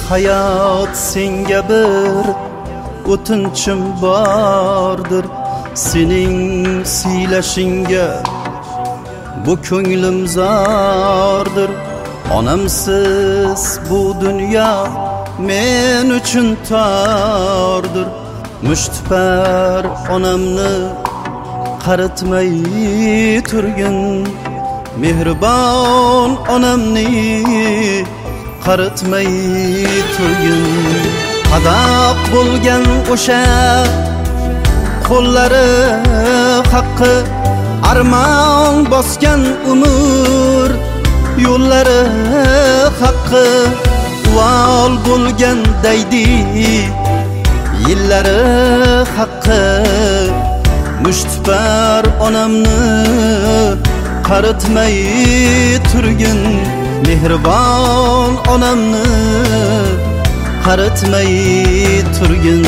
hayot senga bir o'tinchim bordir. Sening siylashingga bu ko'nglim zordir. Onamsiz bu dunyo men uchun tordir. Mushtipar onamni qaritmay turgin, mehribon onamni qaritmay turgin. Qadoq bo'lgan o'sha qo'llari haqqi, armon bosgan umr yo'llari haqqi, uvol bo'lgan daydi yillari haqqi. Mushtipar onamni qaritmay turgin, mehribon onamni qaritmay turgin.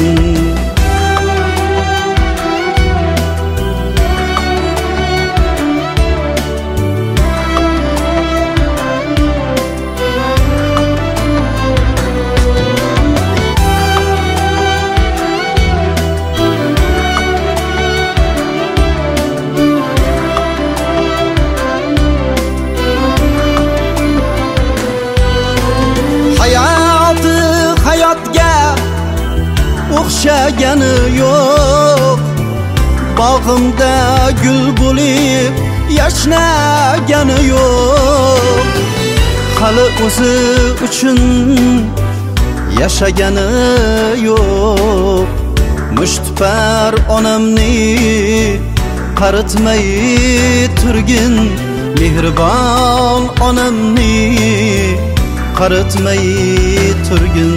O'xshagani yo'q, bog'imda gul bo'lib yashnagani yo'q. Hali o'zi uchun yashagani yo'q. Mushtipar onamni qaritmay turgin, mehribon onamni qaritmay turgin.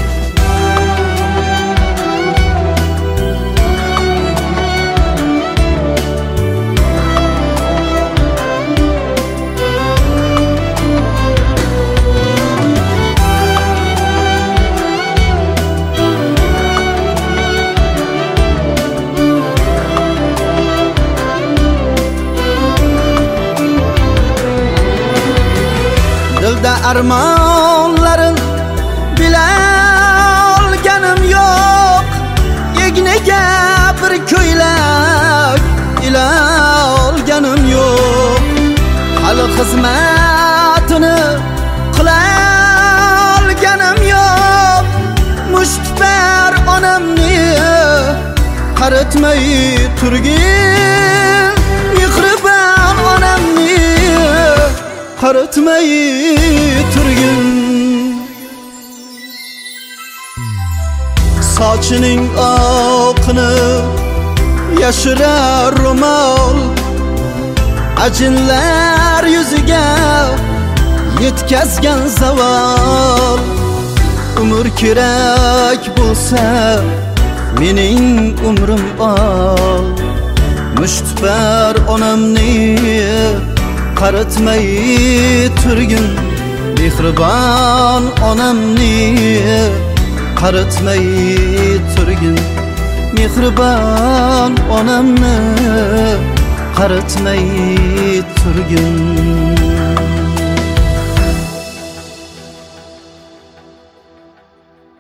Dilda armonlarim bila olganim yo'q. Egniga bir ko'ylak ila olganim yo'q. Hali xizmatini qila olganim yo'q. Mushtipar onamni qaritmay turgin, mehribon onamni qaritmay turgin. Sochining oqini yashirar ro'mol, ajinlar yuziga yetkazgan zavol. Umr kerak bo'lsa mening umrim ol. Mushtipar onamni qaritmay turgin, mehribon onamni qaritmay turgin, mehribon onamni qaritmay turgin.